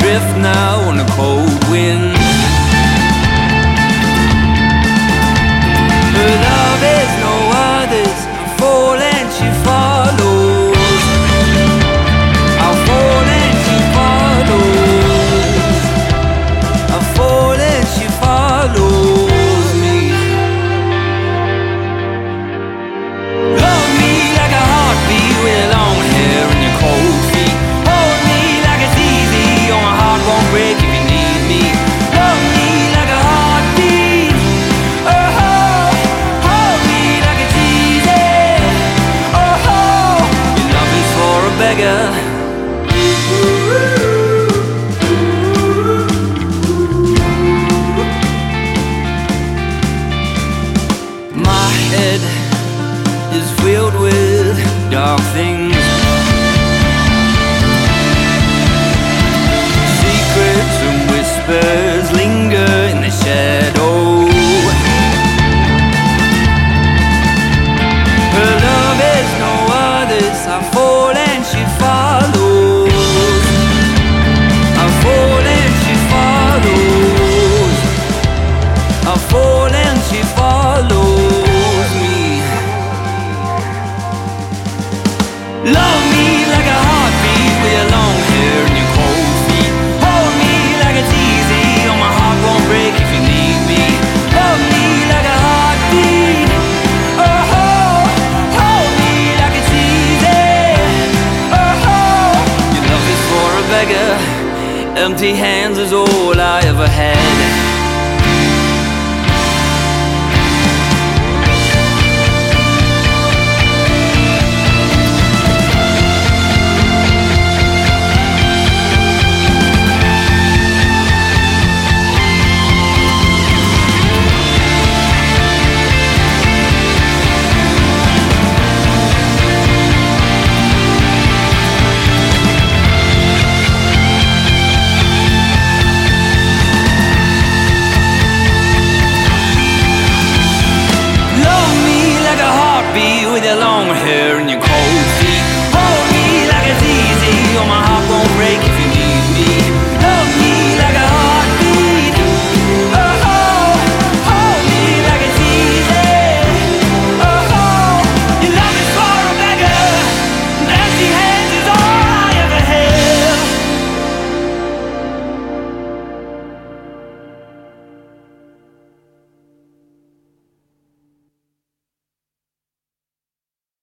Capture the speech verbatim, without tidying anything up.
adrift now on a cold wind. Her love is no others, I fall and she follows. I fall and she follows. I fall and she follows me. Love me like a heartbeat with long hair and your cold feet. Hold me like it's easy, or my heart won't break if you need me. Love me like a heartbeat. Oh, hold me like it's easy. Oh, your love is for a beggar. My head is filled with dark things. Secrets and whispers linger in the shadow. Her love is no others, I fall and she follows. I fall and she follows. I fall and she follows me. Love me like a heartbeat with your long hair and your cold feet. Hold me like it's easy, or my heart won't break if you need me. Love me like a heartbeat. Oh, hold me like it's easy. Oh, your love is for a beggar. Empty hands is all I ever had.